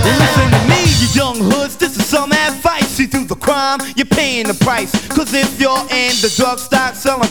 Listen to me, you young hoods, this is some advice. See through the crime, you're paying the price. Cause if you're in the drug stock selling